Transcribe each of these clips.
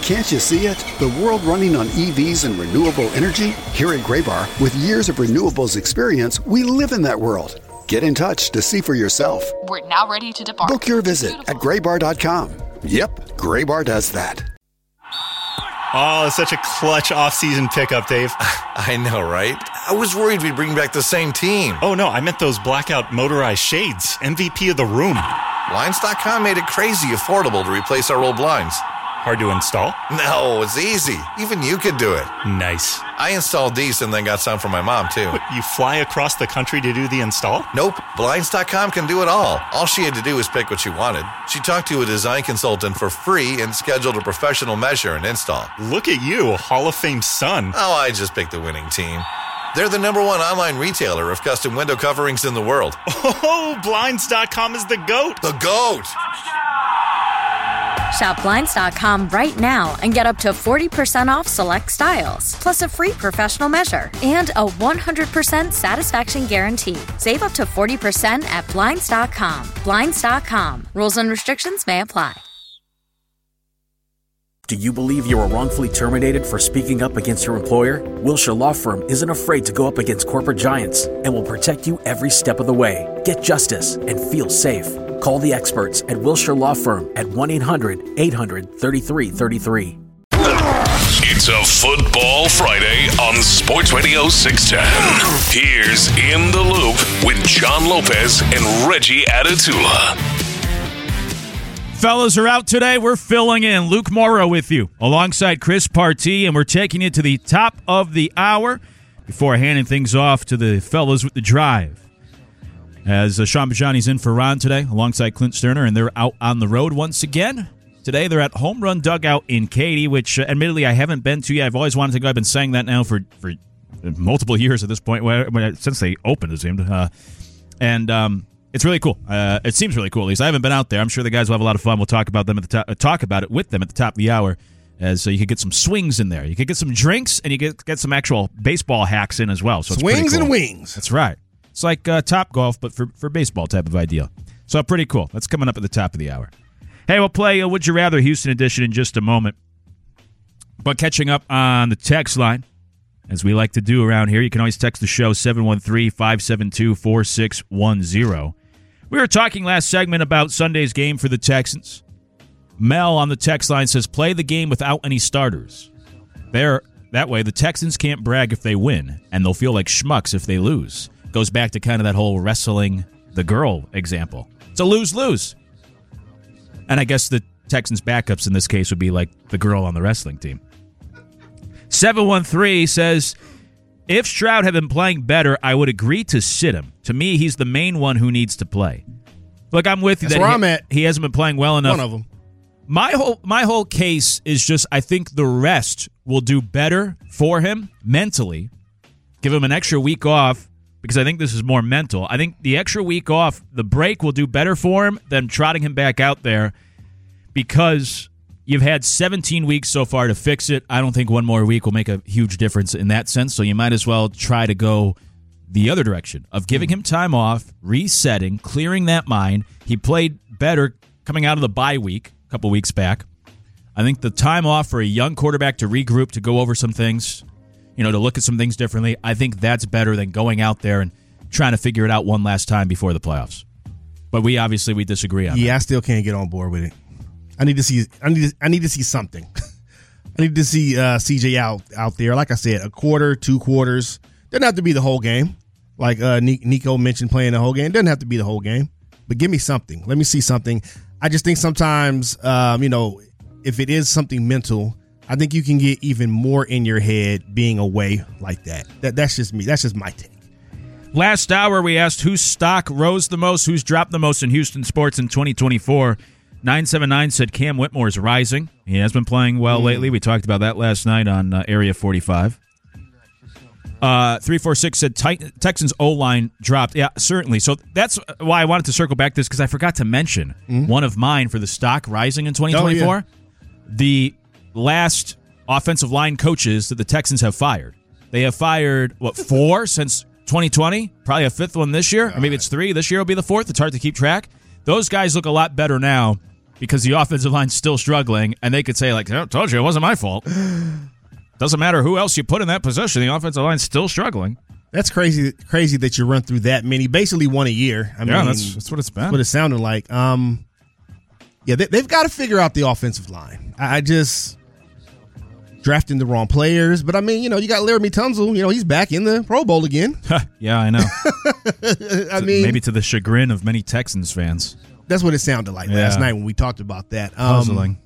Can't you see it? The world running on EVs and renewable energy? Here at Graybar, with years of renewables experience, we live in that world. Get in touch to see for yourself. We're now ready to depart. Book your visit at graybar.com. Yep, Graybar does that. Oh, it's such a clutch off-season pickup, Dave. I know, right? I was worried we'd bring back the same team. Oh, no, I meant those blackout motorized shades. MVP of the room. Blinds.com made it crazy affordable to replace our old blinds. Hard to install? No, it's easy. Even you could do it. Nice. I installed these and then got some for my mom, too. What, you fly across the country to do the install? Nope. Blinds.com can do it all. All she had to do was pick what she wanted. She talked to a design consultant for free and scheduled a professional measure and install. Look at you, a Hall of Fame son. Oh, I just picked the winning team. They're the #1 online retailer of custom window coverings in the world. Oh, Blinds.com is the GOAT. The GOAT! Shop Blinds.com right now and get up to 40% off select styles, plus a free professional measure and a 100% satisfaction guarantee. Save up to 40% at Blinds.com. Blinds.com. Rules and restrictions may apply. Do you believe you were wrongfully terminated for speaking up against your employer? Wilshire Law Firm isn't afraid to go up against corporate giants and will protect you every step of the way. Get justice and feel safe. Call the experts at Wilshire Law Firm at 1-800-800-3333. It's a Football Friday on Sports Radio 610. Here's In the Loop with John Lopez and Reggie Adetula. Fellas are out today. We're filling in. Luke Morrow with you alongside Chris Partee, and we're taking you to the top of the hour before handing things off to the fellas with the drive. As Sean Bajani's in for Ron today alongside Clint Sterner, and they're out on the road once again. Today they're at Home Run Dugout in Katy, which admittedly I haven't been to yet. I've always wanted to go. I've been saying that now for multiple years at this point, since they opened, it seemed. It's really cool. It seems really cool, at least. I haven't been out there. I'm sure the guys will have a lot of fun. We'll talk about them at the talk about it with them at the top of the hour, as you could get some swings in there. You could get some drinks, and you get some actual baseball hacks in as well. So it's swings cool. And wings. That's right. It's like Top Golf, but for baseball type of idea. So pretty cool. That's coming up at the top of the hour. Hey, we'll play Would You Rather Houston edition in just a moment. But catching up on the text line, as we like to do around here, you can always text the show 713-572-4610. We were talking last segment about Sunday's game for the Texans. Mel on the text line says, play the game without any starters. That way, the Texans can't brag if they win, and they'll feel like schmucks if they lose. Goes back to kind of that whole wrestling the girl example. It's a lose-lose. And I guess the Texans' backups in this case would be like the girl on the wrestling team. 713 says, if Stroud had been playing better, I would agree to sit him. To me, he's the main one who needs to play. Look, I'm with you. That's where I'm at. He hasn't been playing well enough. One of them. My whole case is just I think the rest will do better for him mentally. Give him an extra week off because I think this is more mental. I think the extra week off, the break will do better for him than trotting him back out there because you've had 17 weeks so far to fix it. I don't think one more week will make a huge difference in that sense, so you might as well try to go the other direction of giving him time off, resetting, clearing that mind. He played better coming out of the bye week a couple weeks back. I think the time off for a young quarterback to regroup, to go over some things, to look at some things differently, I think that's better than going out there and trying to figure it out one last time before the playoffs. But we disagree on that. I still can't get on board with it. I need to see something. I need to see CJ out there. Like I said, a quarter, 2 quarters. Doesn't have to be the whole game. Like Nico mentioned, playing the whole game. Doesn't have to be the whole game. But give me something. Let me see something. I just think sometimes, if it is something mental, I think you can get even more in your head being away like that. That's just me. That's just my take. Last hour, we asked whose stock rose the most, who's dropped the most in Houston sports in 2024. 979 said Cam Whitmore is rising. He has been playing well lately. We talked about that last night on Area 45. 346 said Texans O-line dropped. Yeah, certainly. So that's why I wanted to circle back this because I forgot to mention one of mine for the stock rising in 2024. Oh, yeah. The last offensive line coaches that the Texans have fired. They have fired, 4 since 2020? Probably a 5th one this year. Or maybe it's 3. This year will be the 4th. It's hard to keep track. Those guys look a lot better now because the offensive line's still struggling, and they could say, like, I told you, it wasn't my fault. Doesn't matter who else you put in that position, the offensive line's still struggling. That's crazy that you run through that many, basically one a year. I mean, that's what it's been. That's what it sounded like. They've got to figure out the offensive line. I just drafting the wrong players, but I mean, you got Laramie Tunsil. He's back in the Pro Bowl again. Yeah, I know. I mean, maybe to the chagrin of many Texans fans. That's what it sounded like last night when we talked about that. Puzzling.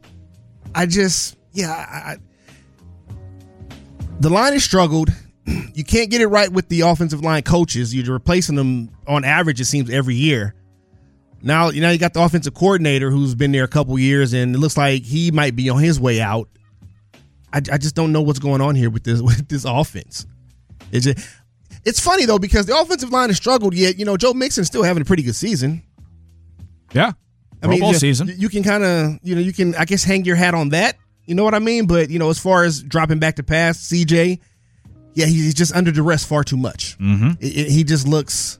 The line has struggled. You can't get it right with the offensive line coaches. You're replacing them on average, it seems, every year. Now you got the offensive coordinator who's been there a couple years, and it looks like he might be on his way out. I just don't know what's going on here with this offense. It's funny though, because the offensive line has struggled, yet Joe Mixon's still having a pretty good season. Yeah, Pro Bowl season. You can kind of you can, I guess, hang your hat on that. You know what I mean? But as far as dropping back to pass, CJ, yeah, he's just under duress far too much. Mm-hmm. He just looks.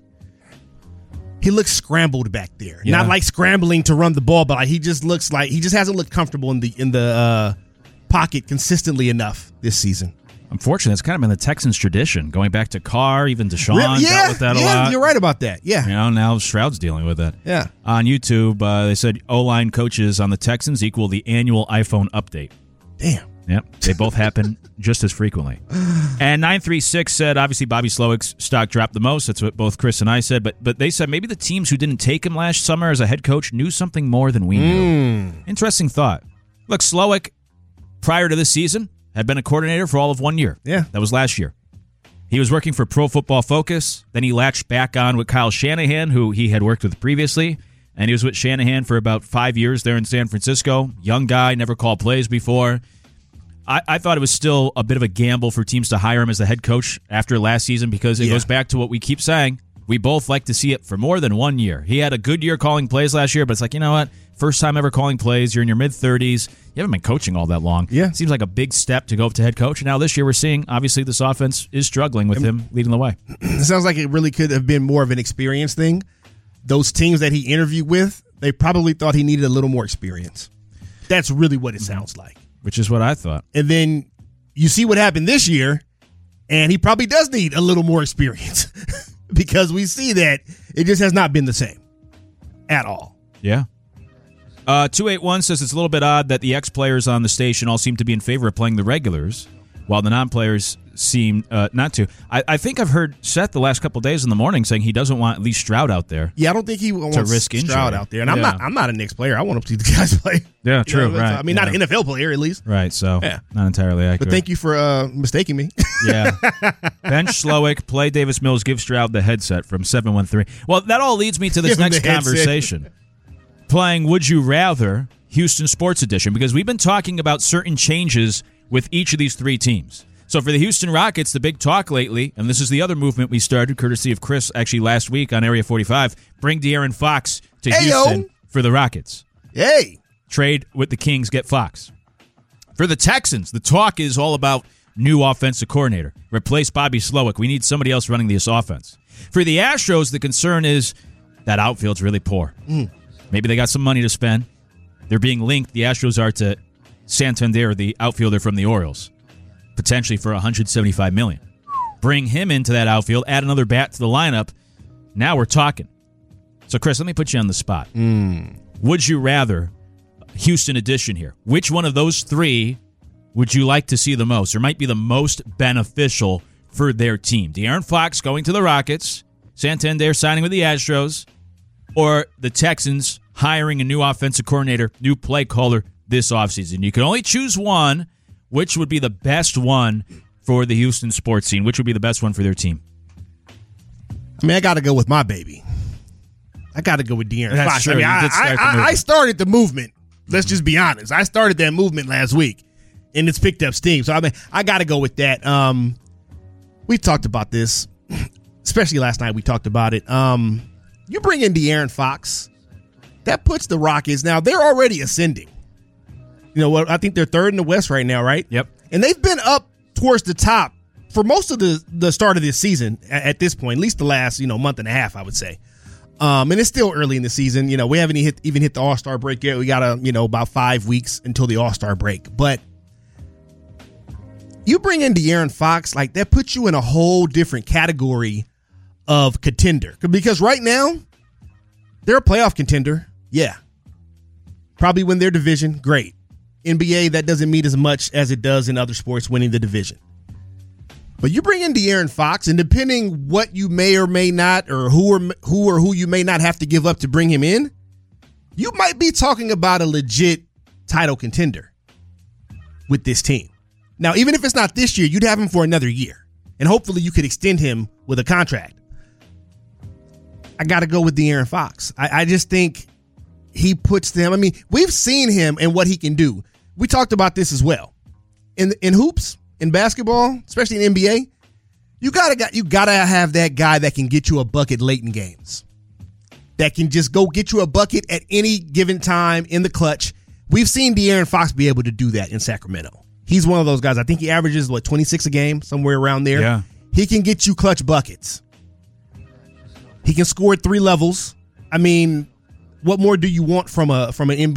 He looks scrambled back there. Yeah. Not like scrambling to run the ball, but he just looks like he just hasn't looked comfortable in the pocket consistently enough this season. Unfortunately, it's kind of been the Texans' tradition, going back to Carr, even Deshaun dealt with that a lot. You're right about that. Yeah. Now Stroud's dealing with it. Yeah. On YouTube, they said O-line coaches on the Texans equal the annual iPhone update. Damn. Yep. They both happen just as frequently. And 936 said, obviously, Bobby Slowick's stock dropped the most. That's what both Chris and I said. But they said maybe the teams who didn't take him last summer as a head coach knew something more than we knew. Interesting thought. Look, Slowick, prior to this season, had been a coordinator for all of 1 year. Yeah. That was last year. He was working for Pro Football Focus. Then he latched back on with Kyle Shanahan, who he had worked with previously. And he was with Shanahan for about 5 years there in San Francisco. Young guy, never called plays before. I thought it was still a bit of a gamble for teams to hire him as the head coach after last season, because it goes back to what we keep saying. We both like to see it for more than 1 year. He had a good year calling plays last year, but it's like, you know what? First time ever calling plays. You're in your mid-30s. You haven't been coaching all that long. Yeah. Seems like a big step to go up to head coach. And now this year we're seeing, obviously, this offense is struggling with him leading the way. It sounds like it really could have been more of an experience thing. Those teams that he interviewed with, they probably thought he needed a little more experience. That's really what it sounds like. Which is what I thought. And then you see what happened this year, and he probably does need a little more experience because we see that it just has not been the same at all. Yeah. 281 says it's a little bit odd that the ex-players on the station all seem to be in favor of playing the regulars, while the non-players seem not to. I think I've heard Seth the last couple of days in the morning saying he doesn't want at least Stroud out there. Yeah, I don't think he wants to risk Stroud out there. And I'm not a Knicks player. I want to see the guys play. Yeah, true, right. I mean, not an NFL player, at least. Right, so not entirely accurate. But thank you for mistaking me. Yeah. Bench Slowick, play Davis Mills, give Stroud the headset from 713. Well, that all leads me to this next conversation. Playing Would You Rather, Houston Sports Edition, because we've been talking about certain changes with each of these three teams. So for the Houston Rockets, the big talk lately, and this is the other movement we started, courtesy of Chris, actually last week on Area 45, bring De'Aaron Fox to Houston for the Rockets. Hey! Trade with the Kings, get Fox. For the Texans, the talk is all about new offensive coordinator. Replace Bobby Slowick. We need somebody else running this offense. For the Astros, the concern is that outfield's really poor. Maybe they got some money to spend. They're being linked, the Astros are, to Santander, the outfielder from the Orioles, potentially for $175 million. Bring him into that outfield, add another bat to the lineup. Now we're talking. So, Chris, let me put you on the spot. Would you rather, Houston edition here, which one of those three would you like to see the most, or might be the most beneficial for their team? De'Aaron Fox going to the Rockets, Santander signing with the Astros, or the Texans hiring a new offensive coordinator, new play caller this offseason? You can only choose one. Which would be the best one for the Houston sports scene? Which would be the best one for their team? I mean, I got to go with my baby. I got to go with De'Aaron Fox. True. I mean, I started the movement. Let's just be honest. I started that movement last week, and it's picked up steam. So, I mean, I got to go with that. We talked about this, especially last night. We talked about it. You bring in De'Aaron Fox, that puts the Rockets. Now, they're already ascending. You know what? I think they're third in the West right now, right? Yep. And they've been up towards the top for most of the start of this season at this point, at least the last month and a half, I would say. And it's still early in the season. We haven't even hit the All-Star break yet. We got about 5 weeks until the All-Star break. But you bring in De'Aaron Fox, like that puts you in a whole different category of contender. Because right now, they're a playoff contender. Yeah. Probably win their division. Great. NBA, that doesn't mean as much as it does in other sports winning the division. But you bring in De'Aaron Fox, and depending what you may or may not, or who you may not have to give up to bring him in, you might be talking about a legit title contender with this team. Now, even if it's not this year, you'd have him for another year, and hopefully you could extend him with a contract. I got to go with De'Aaron Fox. I just think he puts them. I mean, we've seen him and what he can do. We talked about this as well. In hoops, in basketball, especially in NBA, you gotta have that guy that can get you a bucket late in games. That can just go get you a bucket at any given time in the clutch. We've seen De'Aaron Fox be able to do that in Sacramento. He's one of those guys. I think he averages 26 a game, somewhere around there. Yeah. He can get you clutch buckets. He can score at 3 levels. I mean, what more do you want from an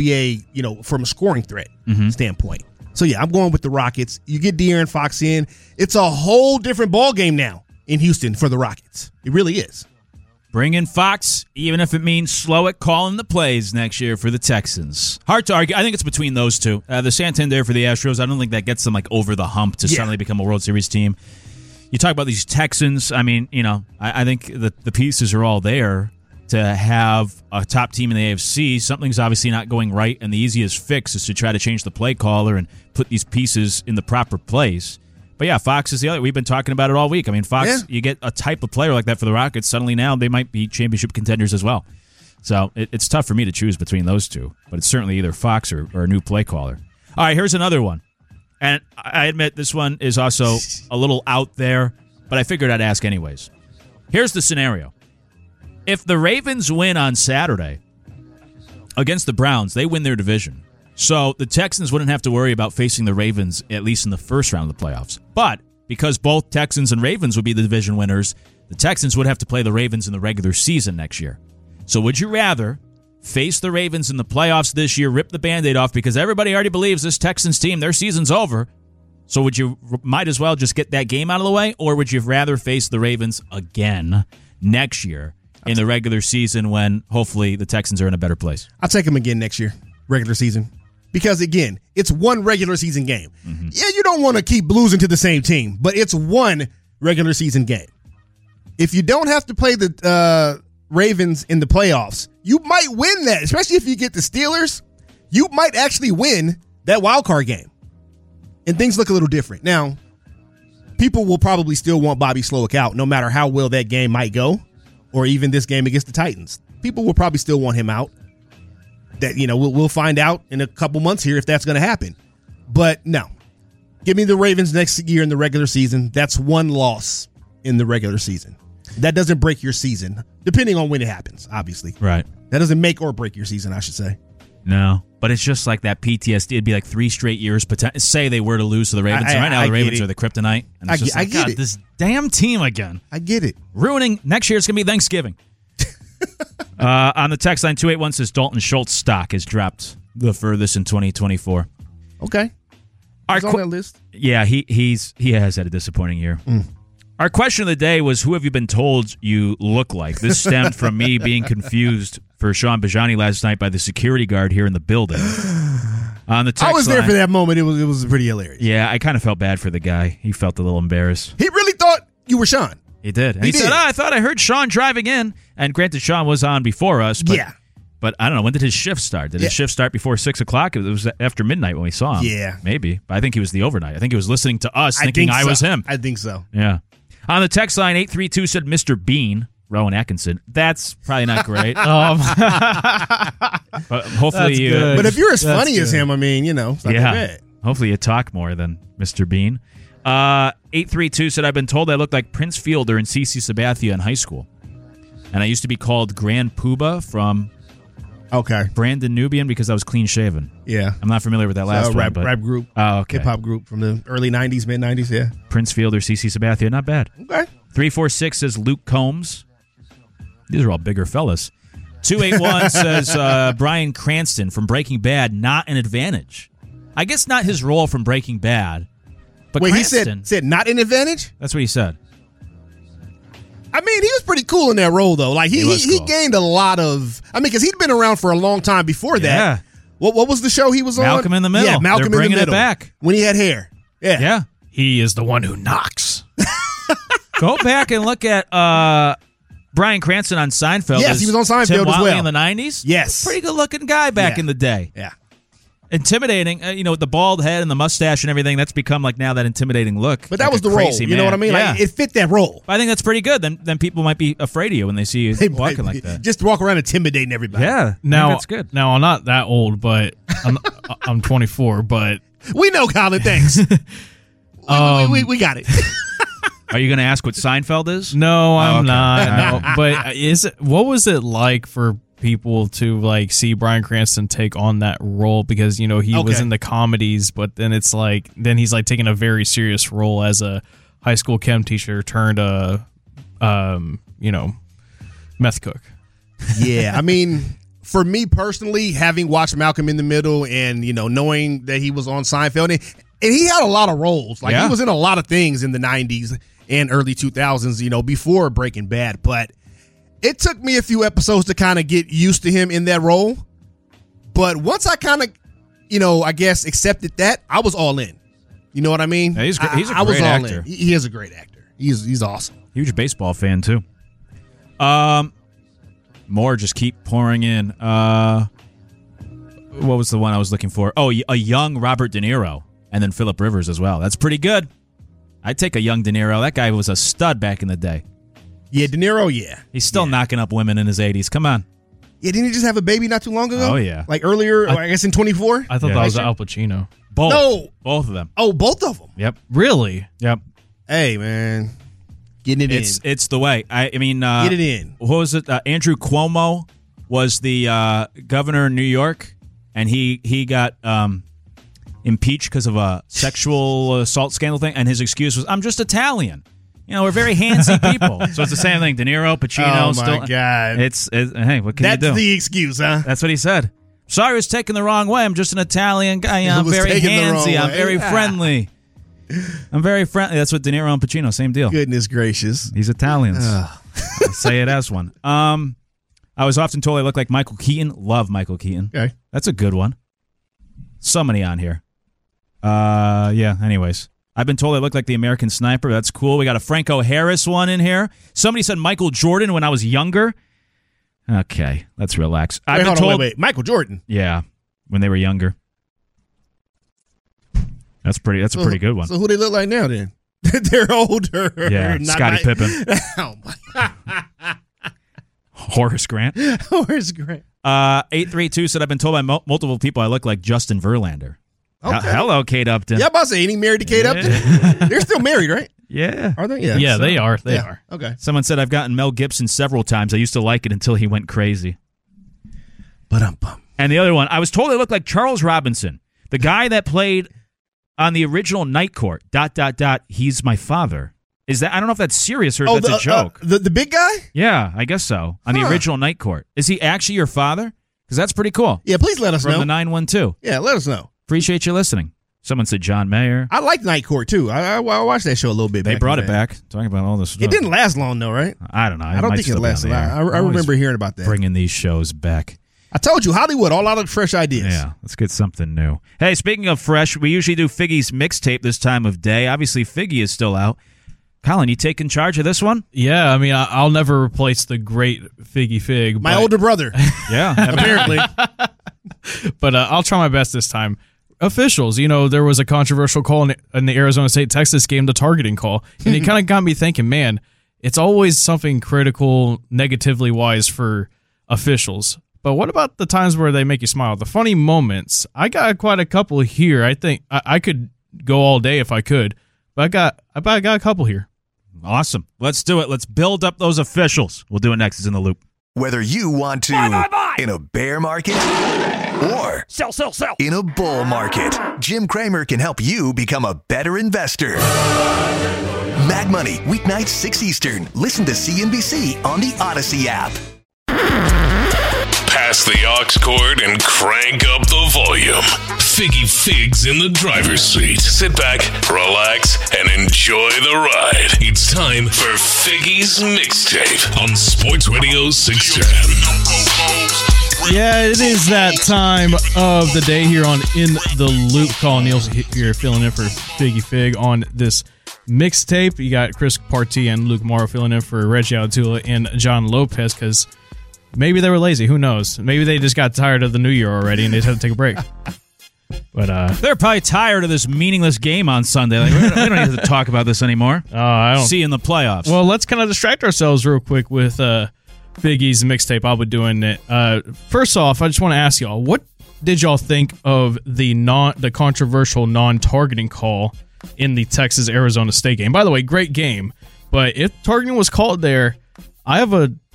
NBA, from a scoring threat standpoint? So, yeah, I'm going with the Rockets. You get De'Aaron Fox in. It's a whole different ball game now in Houston for the Rockets. It really is. Bring in Fox, even if it means slow it calling the plays next year for the Texans. Hard to argue. I think it's between those two. The Santander for the Astros, I don't think that gets them over the hump to suddenly become a World Series team. You talk about these Texans. I mean, I think the pieces are all there to have a top team in the AFC. Something's obviously not going right, and the easiest fix is to try to change the play caller and put these pieces in the proper place. But yeah, Fox is the other. We've been talking about it all week. I mean, Fox, you get a type of player like that for the Rockets, suddenly now they might be championship contenders as well. So it's tough for me to choose between those two, but it's certainly either Fox or a new play caller. All right, here's another one. And I admit this one is also a little out there, but I figured I'd ask anyways. Here's the scenario. If the Ravens win on Saturday against the Browns, they win their division. So the Texans wouldn't have to worry about facing the Ravens, at least in the first round of the playoffs. But because both Texans and Ravens would be the division winners, the Texans would have to play the Ravens in the regular season next year. So would you rather face the Ravens in the playoffs this year, rip the Band-Aid off, because everybody already believes this Texans team, their season's over. So would you might as well just get that game out of the way, or would you rather face the Ravens again next year in the regular season when hopefully the Texans are in a better place? I'll take them again next year, regular season. Because, again, it's one regular season game. Mm-hmm. Yeah, you don't want to keep losing to the same team, but it's one regular season game. If you don't have to play the Ravens in the playoffs, you might win that, especially if you get the Steelers. You might actually win that wild card game. And things look a little different. Now, people will probably still want Bobby Slowick out, no matter how well that game might go, or even this game against the Titans. People will probably still want him out. That, we'll find out in a couple months here if that's going to happen. But no, give me the Ravens next year in the regular season. That's one loss in the regular season. That doesn't break your season, depending on when it happens, obviously. Right. That doesn't make or break your season, I should say. No, but it's just like that PTSD. It'd be like 3 straight years. Say they were to lose to the Ravens. Right now, the Ravens are the kryptonite. And it's just I get it. This damn team again. I get it. Ruining next year. It's going to be Thanksgiving. On the text line, 281 says Dalton Schultz stock has dropped the furthest in 2024. Okay. He's on that list. Yeah, he has had a disappointing year. Our question of the day was, who have you been told you look like? This stemmed from me being confused for Sean Bajani last night by the security guard here in the building. On the text I was there line, for that moment. It was pretty hilarious. Yeah, I kind of felt bad for the guy. He felt a little embarrassed. He really thought you were Sean. He did. And he said, I thought I heard Sean driving in. And granted, Sean was on before us. But, but I don't know. When did his shift start? Did his shift start before 6 o'clock? It was after midnight when we saw him. Yeah. Maybe. But I think he was the overnight. I think he was listening to us thinking I was him. I think so. Yeah. On the text line, 832 said Mr. Bean, Rowan Atkinson. That's probably not great. But hopefully but if you're as funny as him, I mean, it's not that bad. Hopefully you talk more than Mr. Bean. 832 said, I've been told I look like Prince Fielder and CeCe Sabathia in high school. And I used to be called Grand Poobah from Brandon Nubian because I was clean shaven. Yeah. I'm not familiar with that last one. Rap group. Oh, okay. Hip-hop group from the early 90s, mid-90s, yeah. Prince Fielder, CeCe Sabathia, not bad. Okay. 346 says Luke Combs. These are all bigger fellas. 281 says Bryan Cranston from Breaking Bad, not an advantage. I guess not his role from Breaking Bad. But wait, Cranston, he said not an advantage? That's what he said. I mean, he was pretty cool in that role, though. Like he gained a lot of. I mean, because he'd been around for a long time before that. Yeah. What was the show he was on? Malcolm in the Middle. Yeah, Malcolm They're in the bringing Middle. it back when he had hair. Yeah, Yeah. He is the one who knocks. Go back and look at Bryan Cranston on Seinfeld. Yes, he was on Seinfeld Tim as Whatley well. in the 90s. Yes. Pretty good looking guy back in the day. Yeah. Intimidating, with the bald head and the mustache and everything. That's become like now that intimidating look. But that like was a the role. crazy You know what I mean? Yeah. Like, it fit that role. I think that's pretty good. Then people might be afraid of you when they see you walking like that. Just walk around intimidating everybody. Yeah. I think Now that's good. Now I'm not that old, but I'm 24. But We know, Colin. Thanks. we got it. Are you going to ask what Seinfeld is? no, I'm okay. not. No. But what was it like for people to like see Bryan Cranston take on that role? Because he was in the comedies, but then it's like he's like taking a very serious role as a high school chem teacher turned meth cook. Yeah, I mean, for me personally, having watched Malcolm in the Middle and knowing that he was on Seinfeld, and he had a lot of roles. Like he was in a lot of things in the 90s and early 2000s, before Breaking Bad. But it took me a few episodes to kind of get used to him in that role. But once I kind of, I guess accepted that, I was all in. You know what I mean? Yeah, he's a great I was all actor. in. He is a great actor. He's awesome. Huge baseball fan, too. More just keep pouring in. What was the one I was looking for? Oh, a young Robert De Niro. And then Phillip Rivers as well. That's pretty good. I'd take a young De Niro. That guy was a stud back in the day. Yeah, De Niro, yeah. He's still knocking up women in his 80s. Come on. Yeah, didn't he just have a baby not too long ago? Oh, yeah. Like earlier, I guess in 24? I thought that was Al Pacino. Both. No. Both of them. Oh, both of them? Yep. Really? Yep. Hey, man. Getting it in. It's the way. I mean, get it in. What was it? Andrew Cuomo was the governor of New York, and he got impeached because of a sexual assault scandal thing, and his excuse was, "I'm just Italian." We're very handsy people. So it's the same thing. De Niro, Pacino. Oh, my God. It's hey, what can you do? That's the excuse, huh? That's what he said. Sorry, I was taken the wrong way. I'm just an Italian guy. I'm was very taken the wrong handsy. I'm way. very friendly. I'm very friendly. That's what De Niro and Pacino, same deal. Goodness gracious. These Italians. I say it as one. I was often told I look like Michael Keaton. Love Michael Keaton. Okay. That's a good one. So many on here. Yeah, anyways. I've been told I look like the American Sniper. That's cool. We got a Franco Harris one in here. Somebody said Michael Jordan when I was younger. Okay, let's relax. I've been told, wait. Michael Jordan. Yeah, when they were younger. That's a pretty good one. So who they look like now then? They're older. Yeah, Scottie Pippen. Oh my. Horace Grant. Horace Grant. 832 said I've been told by multiple people I look like Justin Verlander. Okay. Hello, Kate Upton. Yeah, I'm about to say, ain't he married to Kate Upton? They're still married, right? Yeah. Are they? Yeah, they are. They are. Okay. Someone said I've gotten Mel Gibson several times. I used to like it until he went crazy. And the other one, I was told I looked like Charles Robinson, the guy that played on the original Night Court. ... He's my father. Is that? I don't know if that's serious or if that's a joke. The big guy? Yeah, I guess so. On the original Night Court. Is he actually your father? Because that's pretty cool. Yeah, please let us From know. the 912. Yeah, let us know. Appreciate you listening. Someone said John Mayer. I like Night Court, too. I watched that show a little bit. They back brought in it the day. back. Talking about all this stuff. It didn't last long, though, right? I don't know. I don't think it lasted long. I remember hearing about that. Bringing these shows back. I told you, Hollywood, all out of fresh ideas. Yeah, let's get something new. Hey, speaking of fresh, we usually do Figgy's mixtape this time of day. Obviously, Figgy is still out. Colin, you taking charge of this one? Yeah, I mean, I'll never replace the great Figgy Fig. My older brother. Yeah, apparently. But I'll try my best this time. Officials, there was a controversial call in the Arizona State-Texas game, the targeting call, and it kind of got me thinking, man, it's always something critical, negatively wise for officials. But what about the times where they make you smile? The funny moments. I got quite a couple here. I think I could go all day if I could, but I got a couple here. Awesome. Let's do it. Let's build up those officials. We'll do it next. It's In the Loop. Whether you want to in a bear market or sell in a bull market, Jim Cramer can help you become a better investor. Mad Money, weeknights 6 Eastern. Listen to CNBC on the Odyssey app. Pass the aux cord and crank up the volume. Figgy Figs in the driver's seat. Sit back, relax, and enjoy the ride. It's time for Figgy's Mixtape on Sports Radio 610. Yeah, it is that time of the day here on In the Loop. Colin Nielsen here filling in for Figgy Fig on this mixtape. You got Chris Partee and Luke Morrow filling in for Reggie Altula and John Lopez because maybe they were lazy. Who knows? Maybe they just got tired of the new year already and they just had to take a break. But they're probably tired of this meaningless game on Sunday. Like, we don't need to talk about this anymore. I don't see you in the playoffs. Well, let's kind of distract ourselves real quick with Biggie's mixtape. I'll be doing it. First off, I just want to ask y'all, what did y'all think of the controversial non-targeting call in the Texas-Arizona State game? By the way, great game. But if targeting was called there, I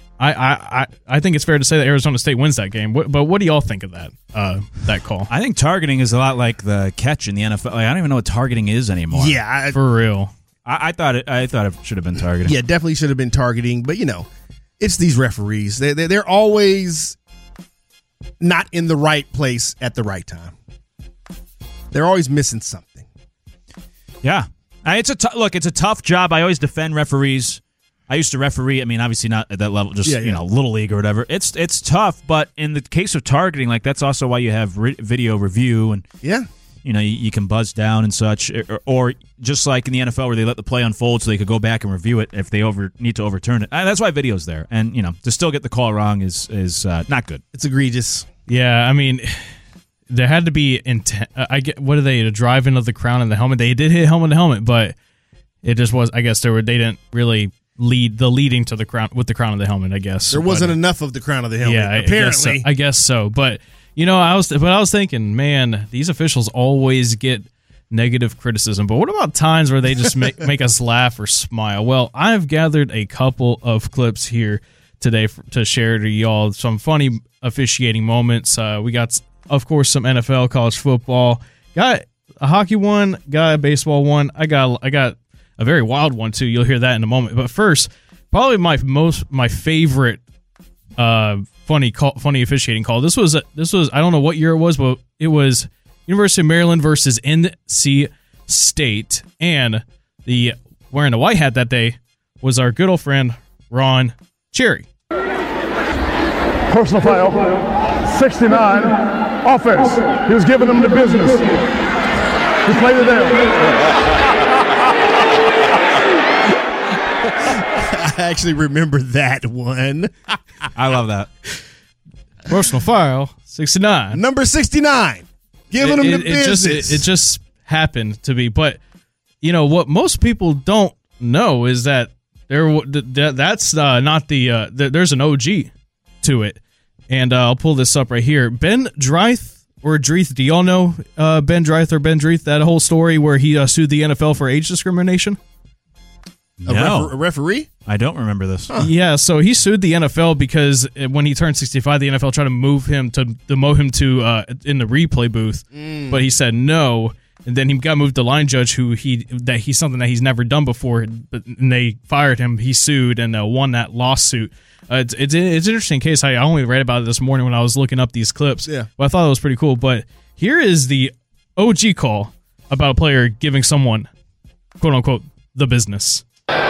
think it's fair to say that Arizona State wins that game. But what do y'all think of that call? I think targeting is a lot like the catch in the NFL. Like, I don't even know what targeting is anymore. Yeah, for real. I thought it should have been targeting. Yeah, definitely should have been targeting. But it's these referees. They're always not in the right place at the right time. They're always missing something. Yeah, it's a tough job. I always defend referees. I used to referee. I mean, obviously not at that level, just little league or whatever. It's tough, but in the case of targeting, like that's also why you have video review and you can buzz down and such, or just like in the NFL where they let the play unfold so they could go back and review it if they need to overturn it. That's why video's there, and to still get the call wrong is not good. It's egregious. Yeah, I mean, there had to be intent. What are they? To drive into the crown of the helmet. They did hit helmet to helmet, but it just was. I guess they didn't really leading to the crown with the crown of the helmet. I guess there wasn't enough of the crown of the helmet. Yeah, apparently, I guess so. But I was thinking, man, these officials always get negative criticism. But what about times where they just make us laugh or smile? Well, I've gathered a couple of clips here today to share to y'all some funny officiating moments. We got, of course, some NFL, college football. Got a hockey one. Got a baseball one. I got a very wild one too. You'll hear that in a moment. But first, probably my favorite funny officiating call. This was I don't know what year it was, but it was University of Maryland versus NC State, and the wearing a white hat that day was our good old friend Ron Cherry. Personal foul, 69, offense. He was giving them the business. He played it down. I actually remember that one. I love that. Personal foul, 69. Number 69. Giving them the business. It just happened to be. But, what most people don't know is that that's not there's an OG to it. And I'll pull this up right here. Ben Dreith or Dreith, do y'all know Ben Dreith or Ben Dreith, that whole story where he sued the NFL for age discrimination? No. A referee? I don't remember this. Huh. Yeah, so he sued the NFL because when he turned 65, the NFL tried to move him to demote him to in the replay booth, but he said no. And then he got moved to line judge, he's something that he's never done before. And they fired him. He sued and won that lawsuit. It's an interesting case. I only read about it this morning when I was looking up these clips. Yeah, but I thought it was pretty cool. But here is the OG call about a player giving someone, quote unquote, the business.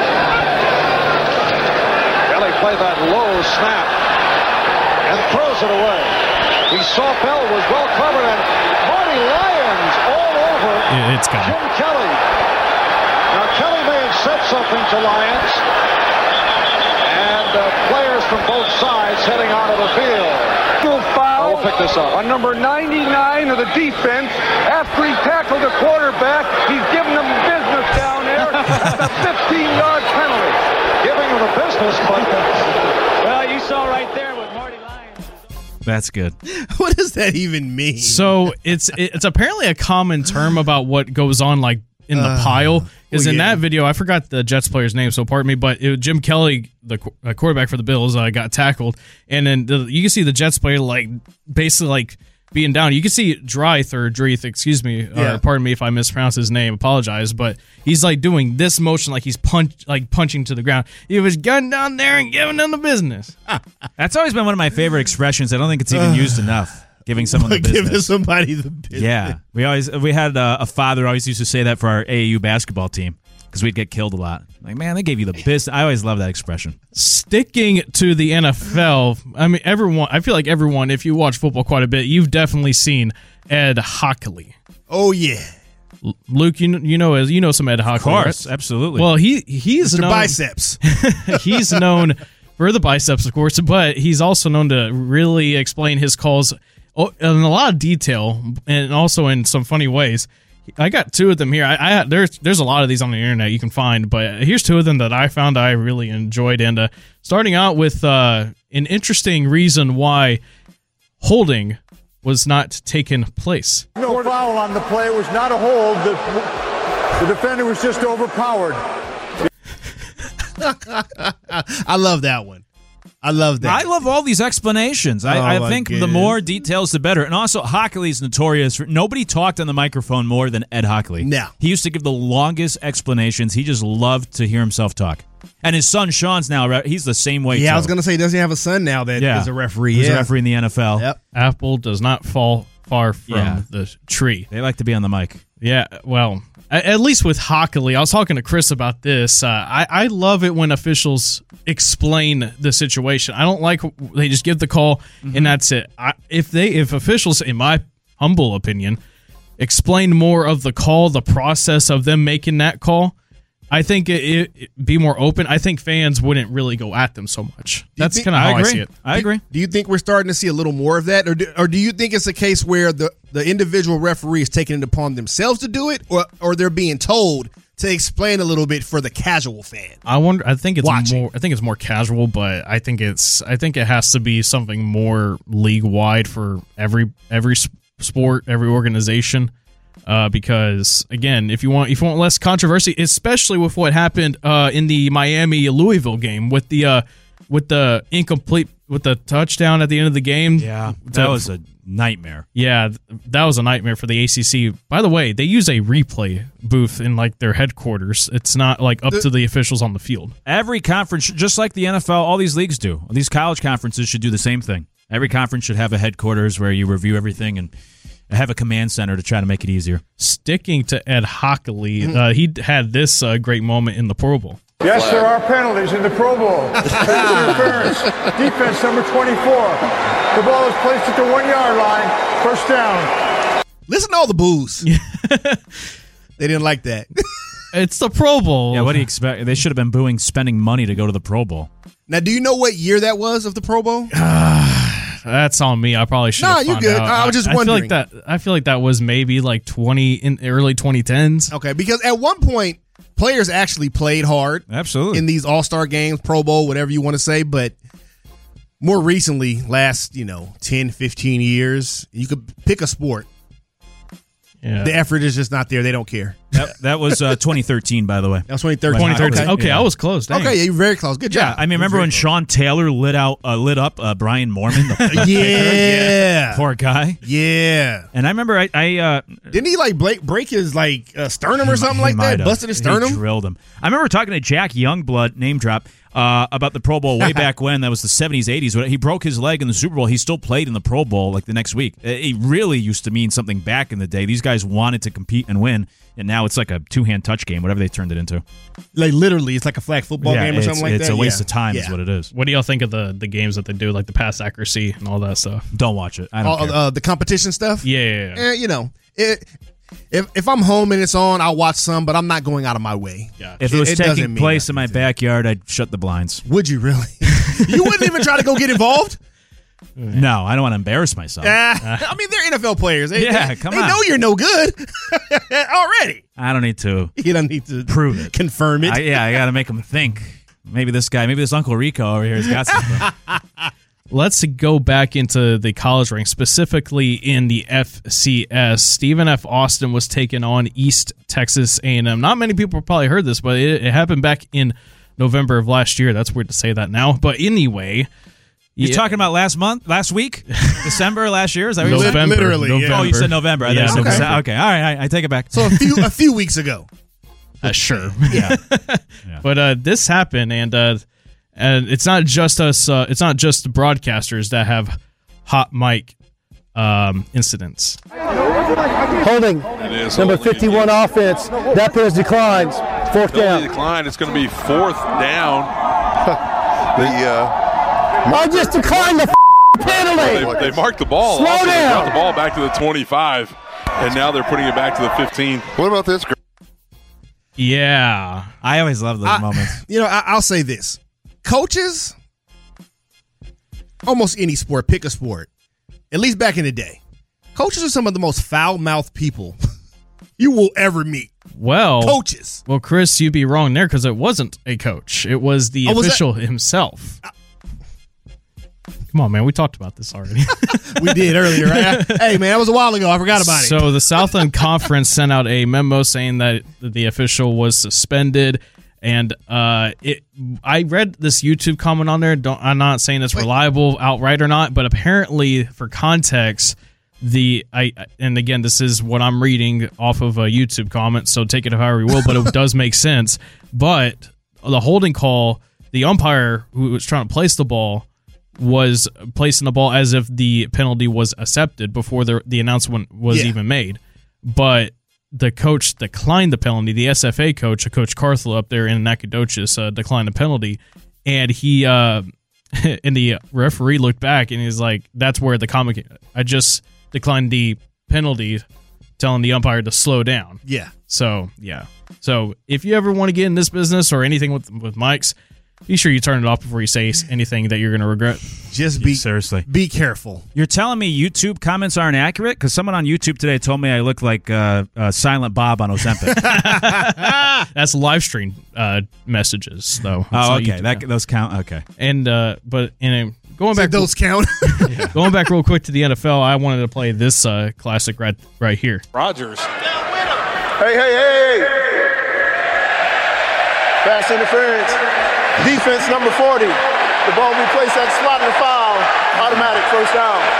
Kelly played that low snap and throws it away. He saw Bell was well covered, and Marty Lyons all over Jim Kelly. Now Kelly may have said something to Lyons, and players from both sides heading out of the field. Foul. We'll pick this up on number 99 of the defense. After he tackled the quarterback, he's giving them business down there. The 15-yard penalty. Giving him the business, but well, you saw right there with Marty Lyons. That's good. What does that even mean? So it's apparently a common term about what goes on like in the pile. Because in that video, I forgot the Jets player's name, so pardon me, but Jim Kelly, the quarterback for the Bills, got tackled, and then you can see the Jets player basically being down. You can see Dreith, or pardon me if I mispronounce his name, apologize, but he's like doing this motion like he's punching to the ground. He was gunning down there and giving them the business. That's always been one of my favorite expressions. I don't think it's even used enough. Giving someone the business. Giving somebody the business. Yeah. We had a father always used to say that for our AAU basketball team because we'd get killed a lot. Like, man, they gave you the business. I always love that expression. Sticking to the NFL, I mean, I feel like everyone, if you watch football quite a bit, you've definitely seen Ed Hockley. Oh, yeah. Luke, you know some Ed Hockley, of course, right? Absolutely. Well, he's Mr. known, Biceps. He's known for the biceps, of course, but he's also known to really explain his calls in a lot of detail and also in some funny ways. I got two of them here. There's a lot of these on the internet you can find, but here's two of them that I found I really enjoyed. And starting out with an interesting reason why holding was not taken place. No foul on the play. It was not a hold. The defender was just overpowered. I love that one. I love that. I love all these explanations. I think the more details, the better. And also, Hockley's notorious for nobody talked on the microphone more than Ed Hockley. No. He used to give the longest explanations. He just loved to hear himself talk. And his son, Sean's now, he's the same way, Yeah, too. I was going to say, doesn't he have a son now that is a referee? He's a referee in the NFL. Yep. Apple does not fall far from the tree. They like to be on the mic. Yeah, well, at least with Hockley, I was talking to Chris about this. I love it when officials explain the situation. I don't like they just give the call and that's it. If officials, in my humble opinion, explain more of the call, the process of them making that call, I think it be more open. I think fans wouldn't really go at them so much. That's kind of how I see it. I agree. Do you think we're starting to see a little more of that, or do you think it's a case where the individual referee is taking it upon themselves to do it, or they're being told to explain a little bit for the casual fan? I think it's more casual, but I think it has to be something more league wide for every sport, every organization. Because again, if you want less controversy, especially with what happened in the Miami Louisville game with the incomplete with the touchdown at the end of the game, that was a nightmare. Yeah, that was a nightmare for the ACC. By the way, they use a replay booth in like their headquarters. It's not like up to the officials on the field. Every conference, just like the NFL, all these leagues do. These college conferences should do the same thing. Every conference should have a headquarters where you review everything and have a command center to try to make it easier. Sticking to Ed Hockley, he had this great moment in the Pro Bowl. Yes, there are penalties in the Pro Bowl. Interference. Defense number 24. The ball is placed at the 1 yard line. First down. Listen to all the boos. They didn't like that. It's the Pro Bowl. Yeah, what do you expect? They should have been booing spending money to go to the Pro Bowl. Now, do you know what year that was of the Pro Bowl? That's on me. I probably should have found you're good. out. I was just wondering. I feel like that was maybe like in early 2010s. Okay, because at one point, players actually played hard. Absolutely. In these All-Star games, Pro Bowl, whatever you want to say. But more recently, last 10, 15 years, you could pick a sport. Yeah. The effort is just not there. They don't care. That was 2013, by the way. That was 2013. Okay, I was close. Dang. Okay, you're very close. Good job. I mean, remember when Sean Taylor lit up Brian Mormon? Yeah. Poor guy. Yeah. And I remember I didn't he break his sternum or something like that? Busted his sternum? He drilled him. I remember talking to Jack Youngblood, name drop, about the Pro Bowl way back when. That was the 70s, 80s. He broke his leg in the Super Bowl. He still played in the Pro Bowl like the next week. It really used to mean something back in the day. These guys wanted to compete and win, and now it's like a two-hand touch game, whatever they turned it into. Like literally, it's like a flag football game or something like that? It's a waste of time is what it is. What do y'all think of the games that they do, like the pass accuracy and all that stuff? Don't watch it. I don't care. The competition stuff? Yeah. If I'm home and it's on, I'll watch some, but I'm not going out of my way. Yeah. If it was taking place in my backyard, I'd shut the blinds. Would you really? You wouldn't even try to go get involved? No, I don't want to embarrass myself. I mean, they're NFL players. They come on. They know you're no good already. I don't need to. You don't need to prove it. Confirm it. I got to make them think. Maybe this Uncle Rico over here has got something. Let's go back into the college ranks, specifically in the FCS. Stephen F. Austin was taking on East Texas A&M. Not many people probably heard this, but it happened back in November of last year. That's weird to say that now. But anyway, You're talking about last week, December last year? Is that what you said? Literally. November. Oh, you said November. Yeah, Okay. All right. I take it back. So a few weeks ago. Sure. Yeah. But this happened, and it's not just us. It's not just the broadcasters that have hot mic incidents. Holding. Number 51 offense. That player declines. Fourth down. Decline. It's going to be fourth down. I just declined the penalty. They marked the ball. Slow also, down. They brought the ball back to the 25, and now they're putting it back to the 15. What about this? Yeah. I always love those moments. I'll say this. Coaches, almost any sport, pick a sport, at least back in the day, coaches are some of the most foul-mouthed people you will ever meet. Well, coaches. Well, Chris, you'd be wrong there because it wasn't a coach. It was the official himself. Come on, man. We talked about this already. We did earlier, right? Hey, man, that was a while ago. I forgot about it. So the Southland Conference sent out a memo saying that the official was suspended. And I read this YouTube comment on there. I'm not saying it's reliable outright or not, but apparently, for context, and again, this is what I'm reading off of a YouTube comment, so take it however you will, but it does make sense. But the holding call, the umpire who was trying to place the ball was placing the ball as if the penalty was accepted before the announcement was even made. But the coach declined the penalty. The SFA coach, Coach Carthel up there in Nacogdoches, declined the penalty. And he and the referee looked back and he's like, that's where the comment, I just declined the penalty, telling the umpire to slow down. Yeah. So, yeah. So if you ever want to get in this business or anything with mics, be sure you turn it off before you say anything that you're going to regret. Just seriously. Be careful. You're telling me YouTube comments aren't accurate? Because someone on YouTube today told me I look like Silent Bob on Ozempic. That's live stream messages, though. Oh, okay. Those count. Okay. And but going back, those count. Going back real quick to the NFL, I wanted to play this classic right here. Rodgers. Hey. Pass interference. Defense number 40. The ball will be placed at the spot of the foul. Automatic first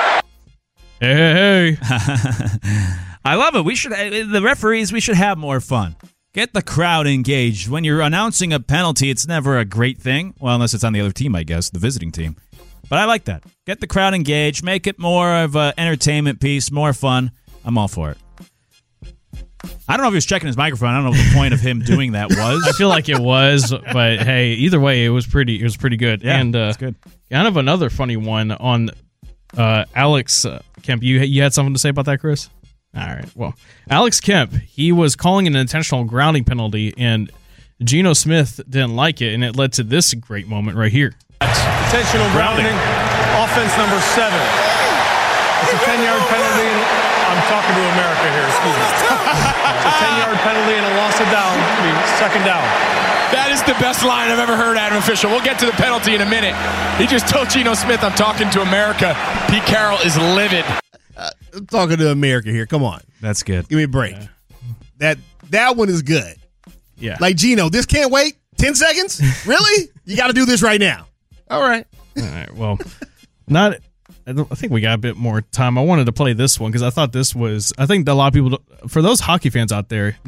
down. Hey. I love it. The referees, we should have more fun. Get the crowd engaged. When you're announcing a penalty, it's never a great thing. Well, unless it's on the other team, I guess, the visiting team. But I like that. Get the crowd engaged. Make it more of an entertainment piece, more fun. I'm all for it. I don't know if he was checking his microphone. I don't know what the point of him doing that was. I feel like it was, but hey, either way, it was pretty good. Yeah, and it's good. Kind of another funny one on Alex Kemp. You had something to say about that, Chris? All right. Well, Alex Kemp, he was calling an intentional grounding penalty, and Geno Smith didn't like it, and it led to this great moment right here. Intentional grounding. Offense number 7. It's a 10-yard penalty. I'm talking to America here. Excuse me. It's a 10-yard penalty and a loss of down. Second down. That is the best line I've ever heard out of an official. We'll get to the penalty in a minute. He just told Geno Smith, I'm talking to America. Pete Carroll is livid. I'm talking to America here. Come on. That's good. Give me a break. Yeah. That one is good. Yeah. Like, Geno, this can't wait 10 seconds? Really? You got to do this right now. All right. Well, I think we got a bit more time. I wanted to play this one because I thought I think a lot of people, for those hockey fans out there,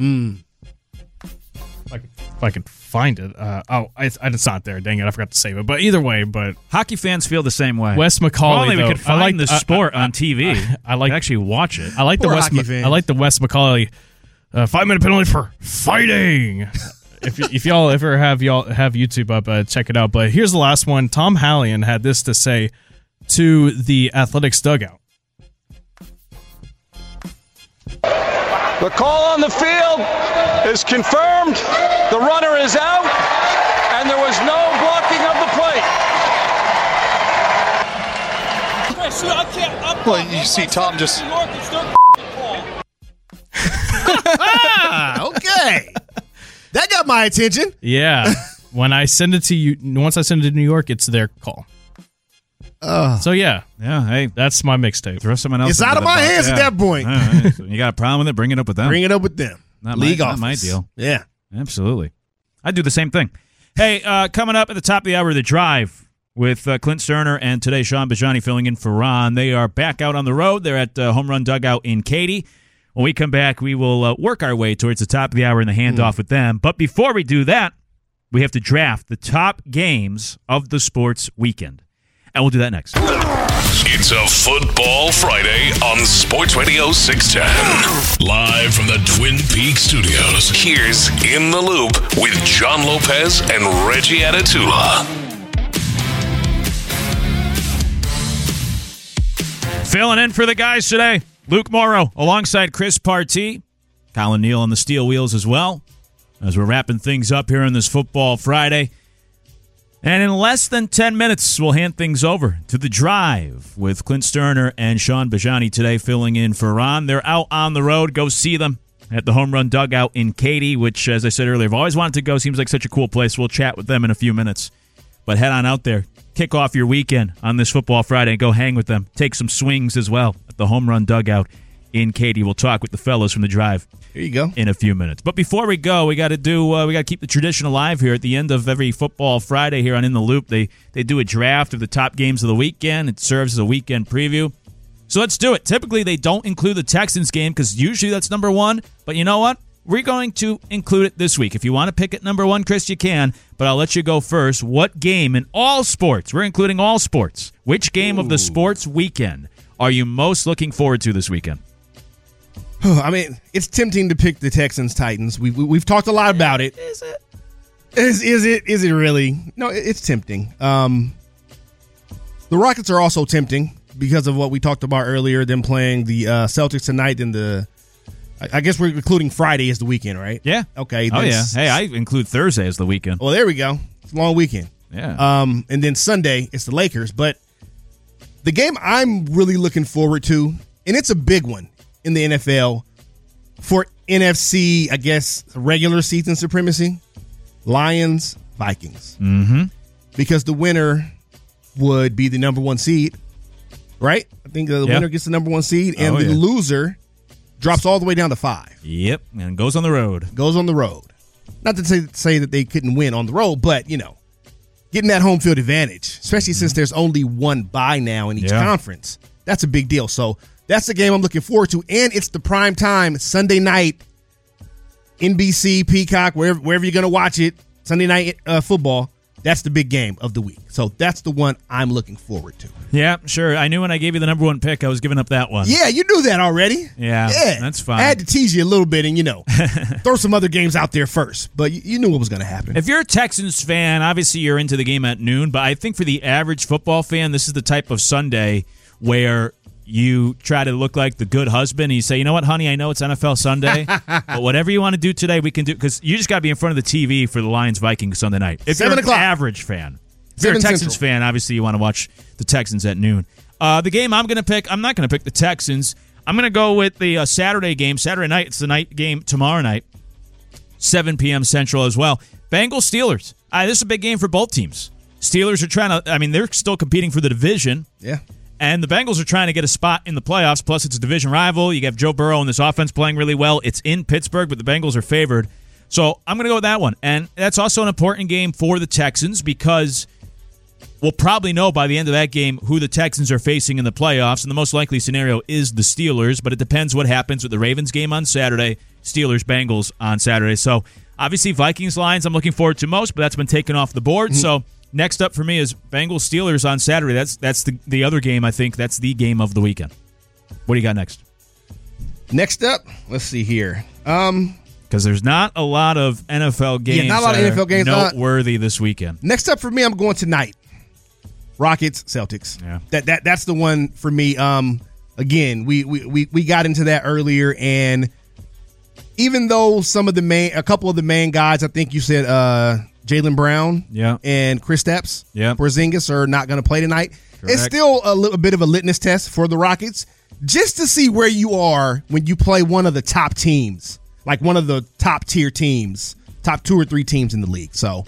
if I could find it. It's not there. Dang it, I forgot to save it. But either way, hockey fans feel the same way. Wes McCauley, we could find the sport on TV. I like actually watch it. I like the Wes McCauley 5-minute penalty for fighting. If y'all ever have YouTube up, check it out. But here's the last one. Tom Hallion had this to say to the Athletics dugout. The call on the field is confirmed. The runner is out, and there was no blocking of the play. Well, you see Tom just... Okay. That got my attention. Yeah. When I send it to you, once I send it to New York, it's their call. So yeah. Hey, that's my mixtape. Throw someone else. It's out of my hands at that point. Right. So you got a problem with it? Bring it up with them. Bring it up with them. Not my deal. Yeah, absolutely. I do the same thing. Hey, coming up at the top of the hour, The Drive. with Clint Sterner and today Sean Bajani filling in for Ron. They are back out on the road. They're at Home Run Dugout in Katy. When we come back, we will work our way towards the top of the hour in the handoff with them. But before we do that, we have to draft the top games of the sports weekend. And we'll do that next. It's a Football Friday on Sports Radio 610. Live from the Twin Peaks studios, here's In the Loop with John Lopez and Reggie Atatula. Filling in for the guys today, Luke Morrow alongside Chris Partee. Colin Neal on the steel wheels as well, as we're wrapping things up here on this Football Friday. And in less than 10 minutes, we'll hand things over to The Drive with Clint Sterner and Sean Bajani today filling in for Ron. They're out on the road. Go see them at the Home Run Dugout in Katy, which, as I said earlier, I've always wanted to go. Seems like such a cool place. We'll chat with them in a few minutes. But head on out there. Kick off your weekend on this Football Friday and go hang with them. Take some swings as well at the Home Run Dugout in Katy. We'll talk with the fellas from The Drive. Here you go. In a few minutes. But before we go, we got to keep the tradition alive here. At the end of every Football Friday here on In the Loop, they do a draft of the top games of the weekend. It serves as a weekend preview. So let's do it. Typically, they don't include the Texans game because usually that's number one. But you know what? We're going to include it this week. If you want to pick it number one, Chris, you can. But I'll let you go first. What game in all sports, we're including all sports, which game of the sports weekend are you most looking forward to this weekend? I mean, it's tempting to pick the Texans-Titans. We've talked a lot about it. Is it? Is it really? No, it's tempting. The Rockets are also tempting because of what we talked about earlier, them playing the Celtics tonight and I guess we're including Friday as the weekend, right? Yeah. Okay. Oh, yeah. Hey, I include Thursday as the weekend. Well, there we go. It's a long weekend. Yeah. And then Sunday, it's the Lakers. But the game I'm really looking forward to, and it's a big one in the NFL for NFC, I guess, regular season supremacy, Lions, Vikings. Mm-hmm. Because the winner would be the number one seed, right? I think the winner gets the number one seed, and the loser drops all the way down to 5. Yep, and goes on the road. Goes on the road. Not to say that they couldn't win on the road, but, getting that home field advantage, especially since there's only one bye now in each conference, that's a big deal. So that's the game I'm looking forward to, and it's the prime time, Sunday night, NBC, Peacock, wherever you're going to watch it, Sunday night football. That's the big game of the week. So that's the one I'm looking forward to. Yeah, sure. I knew when I gave you the number one pick, I was giving up that one. Yeah, you knew that already. Yeah, that's fine. I had to tease you a little bit and, throw some other games out there first. But you knew what was going to happen. If you're a Texans fan, obviously you're into the game at noon. But I think for the average football fan, this is the type of Sunday where you try to look like the good husband. And you say, you know what, honey, I know it's NFL Sunday, but whatever you want to do today, we can do. Because you just got to be in front of the TV for the Lions-Vikings Sunday night. If you're an average fan. If you're a Texans fan, obviously you want to watch the Texans at noon. The game I'm going to pick, I'm not going to pick the Texans. I'm going to go with the Saturday game. Saturday night, it's the night game tomorrow night, 7 p.m. Central as well. Bengals-Steelers. This is a big game for both teams. Steelers are trying to, they're still competing for the division. Yeah. And the Bengals are trying to get a spot in the playoffs, plus it's a division rival. You have Joe Burrow and this offense playing really well. It's in Pittsburgh, but the Bengals are favored. So I'm going to go with that one. And that's also an important game for the Texans because we'll probably know by the end of that game who the Texans are facing in the playoffs. And the most likely scenario is the Steelers, but it depends what happens with the Ravens game on Saturday, Steelers-Bengals on Saturday. So obviously Vikings-Lions I'm looking forward to most, but that's been taken off the board. Mm-hmm. So next up for me is Bengals-Steelers on Saturday. That's the other game, I think. That's the game of the weekend. What do you got next? Next up, let's see here. Because there's not a lot of NFL games noteworthy this weekend. Next up for me, I'm going tonight. Rockets, Celtics. Yeah. That's the one for me. Again, we got into that earlier, and even though a couple of the main guys, I think you said Jaylen Brown and Kristaps Porzingis are not going to play tonight. Correct. It's still a bit of a litmus test for the Rockets just to see where you are when you play one of the top teams, like one of the top tier teams, top 2 or 3 teams in the league. So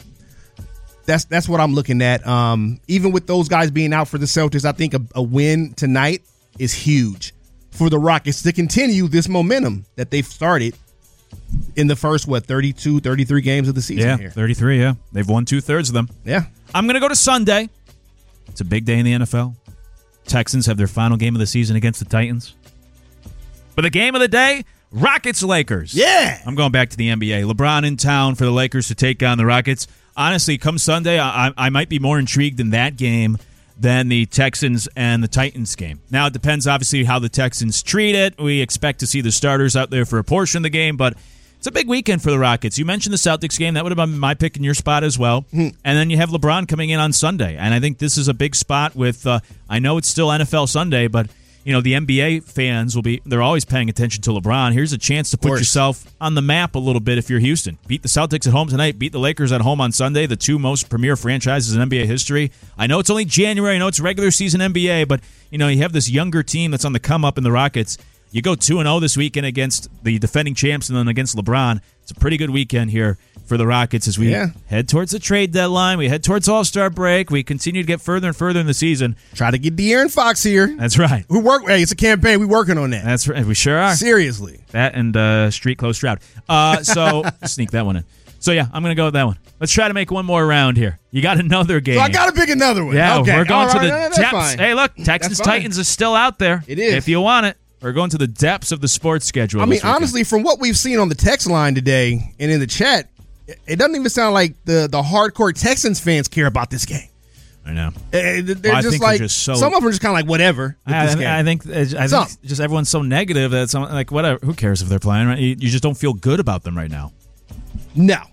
that's what I'm looking at. Even with those guys being out for the Celtics, I think a win tonight is huge for the Rockets to continue this momentum that they've started in the first, 32, 33 games of the season here. 33, They've won 2/3 of them. Yeah. I'm going to go to Sunday. It's a big day in the NFL. Texans have their final game of the season against the Titans. But the game of the day, Rockets-Lakers. Yeah. I'm going back to the NBA. LeBron in town for the Lakers to take on the Rockets. Honestly, come Sunday, I might be more intrigued in that game than the Texans and the Titans game. Now, it depends, obviously, how the Texans treat it. We expect to see the starters out there for a portion of the game, but it's a big weekend for the Rockets. You mentioned the Celtics game. That would have been my pick in your spot as well. And then you have LeBron coming in on Sunday. And I think this is a big spot with, I know it's still NFL Sunday, but you know, the NBA fans they're always paying attention to LeBron. Here's a chance to put yourself on the map a little bit if you're Houston. Beat the Celtics at home tonight, beat the Lakers at home on Sunday, the two most premier franchises in NBA history. I know it's only January, I know it's regular season NBA, but you know, you have this younger team that's on the come up in the Rockets. You go 2-0 this weekend against the defending champs and then against LeBron. It's a pretty good weekend here for the Rockets as we head towards the trade deadline. We head towards All-Star break. We continue to get further and further in the season. Try to get De'Aaron Fox here. That's right. Hey, it's a campaign. We're working on that. That's right. We sure are. Seriously. That and Street Close Stroud. So sneak that one in. So, yeah, I'm going to go with that one. Let's try to make one more round here. You got another game. So I got to pick another one. Yeah, okay. We're going to the that's depths. fine. Hey, look, Texans-Titans is still out there. It is. If you want it. We're going to the depths of the sports schedule. I mean, honestly, from what we've seen on the text line today and in the chat, it doesn't even sound like the hardcore Texans fans care about this game. I know. They're just like, some of them are just kind of like, whatever. I think just everyone's so negative that it's like, whatever. Who cares if they're playing? Right? You just don't feel good about them right now. No.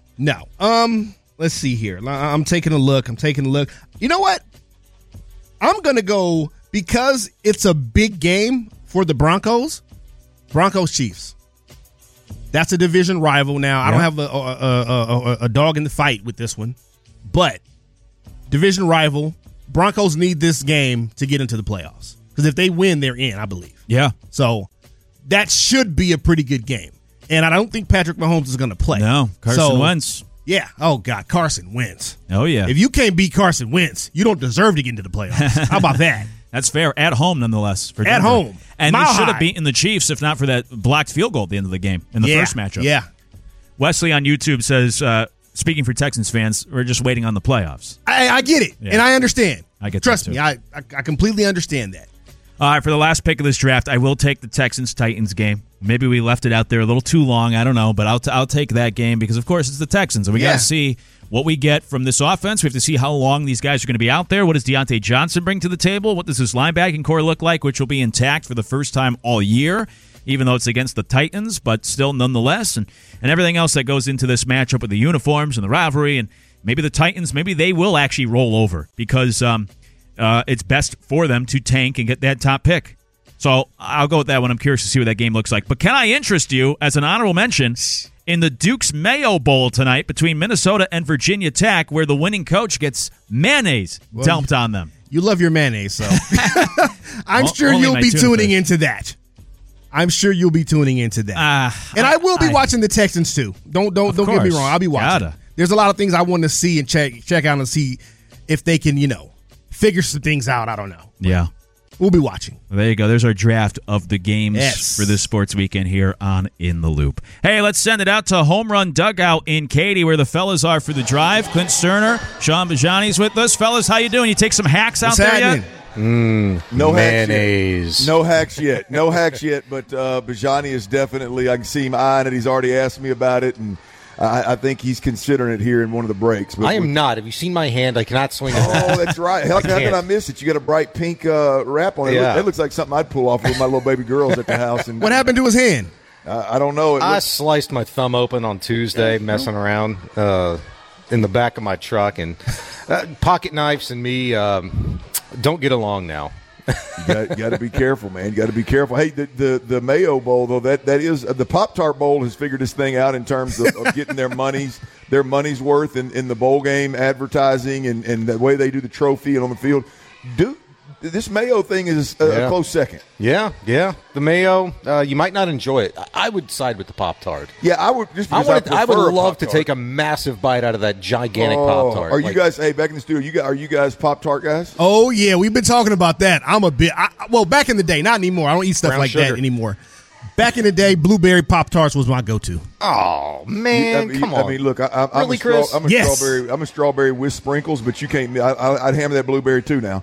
Let's see here. I'm taking a look. You know what? I'm going to go, because it's a big game for the Broncos Chiefs. That's a division rival now. I don't have a dog in the fight with this one, but division rival. Broncos need this game to get into the playoffs, because if they win, they're in, I believe. Yeah. So that should be a pretty good game. And I don't think Patrick Mahomes is going to play. No, Carson Wentz. Yeah. Oh, God. Carson Wentz. Oh, yeah. If you can't beat Carson Wentz, you don't deserve to get into the playoffs. How about that? That's fair. At home, nonetheless. For At home. And they should have beaten the Chiefs if not for that blocked field goal at the end of the game in the first matchup. Yeah. Wesley on YouTube says, speaking for Texans fans, we're just waiting on the playoffs. I get it, and I understand. I get Trust that me, too. I completely understand that. All right, for the last pick of this draft, I will take the Texans-Titans game. Maybe we left it out there a little too long. I don't know, but I'll take that game because, of course, it's the Texans, and we got to see what we get from this offense. We have to see how long these guys are going to be out there. What does Deontay Johnson bring to the table? What does this linebacking core look like, which will be intact for the first time all year, even though it's against the Titans, but still nonetheless, and everything else that goes into this matchup with the uniforms and the rivalry, and maybe the Titans, maybe they will actually roll over because it's best for them to tank and get that top pick. So I'll go with that one. I'm curious to see what that game looks like. But can I interest you, as an honorable mention, in the Duke's Mayo Bowl tonight between Minnesota and Virginia Tech, where the winning coach gets mayonnaise dumped on them? You love your mayonnaise, so I'm sure you'll be tuning into that. I'm sure you'll be tuning into that. And I will be watching the Texans too. Don't get me wrong. I'll be watching. There's a lot of things I want to see and check out and see if they can, figure some things out. I don't know. Yeah. We'll be watching. There you go. There's our draft of the games for this sports weekend here on In the Loop. Hey, let's send it out to Home Run Dugout in Katy, where the fellas are for the drive. Clint Sterner, Sean Bajani's with us. Fellas, how you doing? You take some hacks out there yet? No mayonnaise. No hacks yet. But Bajani is definitely, I can see him eyeing it. He's already asked me about it, and I think he's considering it here in one of the breaks. But I am not. Have you seen my hand? I cannot swing it. Oh, that's right. How did I miss it? You got a bright pink wrap on it. Yeah. It looks like something I'd pull off with my little baby girls at the house. And what happened to his hand? I don't know. I sliced my thumb open on Tuesday messing around in the back of my truck. And pocket knives and me don't get along now. You got to be careful, man. You got to be careful. Hey, the Mayo Bowl, though, that is the Pop-Tart Bowl has figured this thing out in terms of getting their money's worth in the bowl game advertising and the way they do the trophy and on the field. This Mayo thing is a close second. Yeah. The Mayo, you might not enjoy it. I would side with the Pop-Tart. Yeah, I would. Just I would love to take a massive bite out of that gigantic Pop-Tart. Are you guys? Hey, back in the studio, are you guys Pop-Tart guys? Oh yeah, we've been talking about that. I'm a bit. Back in the day, not anymore. I don't eat stuff Brown like sugar. that anymore. Back in the day, blueberry Pop-Tarts was my go-to. Oh, man, come on. I mean, look, I'm Really, Chris? I'm a strawberry with sprinkles, but you can't. I'd hammer that blueberry too now.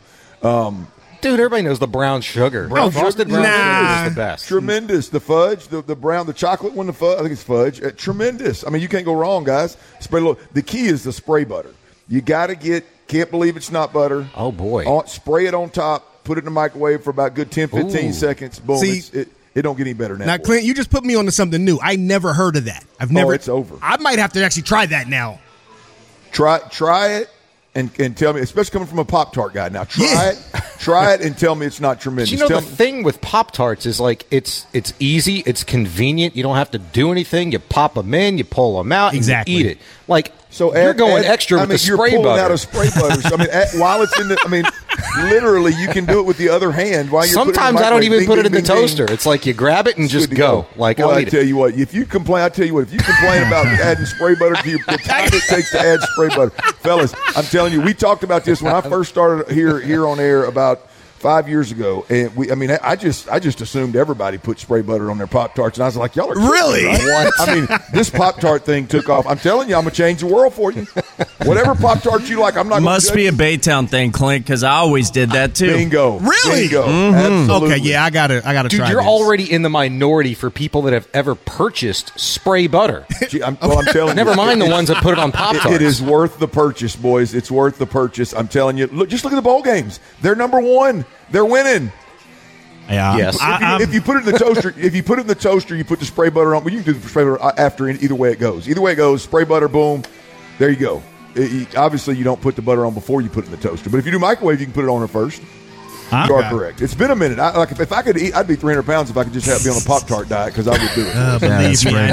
Dude, everybody knows the brown sugar. Frosted brown sugar is the best. Tremendous. The fudge, the brown, the chocolate one, the fudge. I think it's fudge. Tremendous. I mean, you can't go wrong, guys. The key is the spray butter. You got to can't believe it's not butter. Oh, boy. Spray it on top, put it in the microwave for about good 10, 15 seconds. Boom. See, it don't get any better than that. Now, Clint, you just put me onto something new. I never heard of that. It's over. I might have to actually try that now. Try it and tell me, especially coming from a Pop-Tart guy. Now, try it and tell me it's not tremendous. You know, the thing with Pop-Tarts is like it's easy, it's convenient. You don't have to do anything. You pop them in, you pull them out, and you eat it. Like, you're going extra with the spray butter. You're pulling out of spray butters. I mean, while it's in the, I mean, literally, you can do it with the other hand while you're. Sometimes I don't even put it in the toaster. It's like you grab it and just go. Like, I tell you what, if you complain about adding spray butter to the time it takes to add spray butter, fellas, I'm telling you, we talked about this when I first started here on air about 5 years ago, and I just assumed everybody put spray butter on their Pop-Tarts, and I was like, y'all are crazy, really? Right? I mean, this Pop-Tart thing took off. I'm telling you, I'm gonna change the world for you. Whatever Pop-Tarts you like, I'm not. Must be a Baytown thing, Clint, because I always did that too. Bingo, really? Bingo. Mm-hmm. Absolutely. Okay, yeah, I gotta Dude, try. You're this. already in the minority for people that have ever purchased spray butter. I'm telling you. Never mind the ones that put it on Pop-Tarts. It is worth the purchase, boys. It's worth the purchase. I'm telling you. Look at the bowl games. They're number one. They're winning. Yeah. Yes. If you put it in the toaster, you put the spray butter on. Well, you can do the spray butter after. Either way it goes. Either way it goes. Spray butter, boom. There you go. Obviously, you don't put the butter on before you put it in the toaster. But if you do microwave, you can put it on it first. You are correct. It's been a minute. If I could eat, I'd be 300 pounds if I could just be on a Pop-Tart diet because I would do it. Believe me,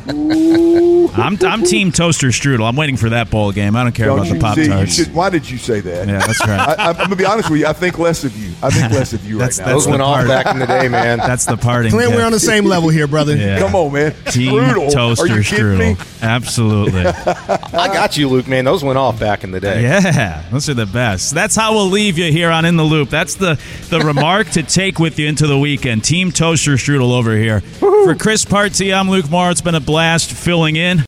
butter. I'm team toaster strudel. I'm waiting for that bowl game. I don't care about the Pop-Tarts. Why did you say that? Yeah, that's right. I'm going to be honest with you. I think less of you. Right now. Those went off back in the day, man. That's the parting. Clint, we're on the same level here, brother. Yeah. Come on, man. Team strudel. Toaster Are you kidding me? Absolutely. I got you, Luke, man. Those went off back in the day. Yeah, those are the best. That's how we'll leave you here on In the Loop. That's the remark to take with you into the weekend. Team Toaster Strudel over here. Woo-hoo. For Chris Party, I'm Luke Morrow. It's been a blast filling in.